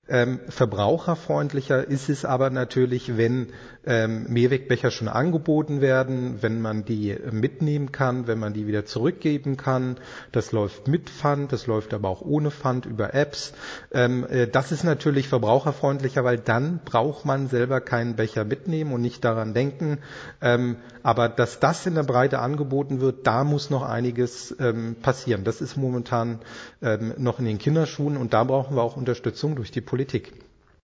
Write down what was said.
Verbraucherfreundlicher ist es aber natürlich, wenn Mehrwegbecher schon angeboten werden, wenn man die mitnehmen kann, wenn man die wieder zurückgeben kann. Das läuft mit Pfand, das läuft aber auch ohne Pfand über Apps. Das ist natürlich verbraucherfreundlicher, weil dann braucht man selber keinen Becher mitnehmen und nicht daran denken. Aber dass das in der Breite angeboten wird, da muss noch einiges passieren. Das ist momentan noch in den Kinderschuhen und da brauchen wir auch Unterstützung durch die Politik.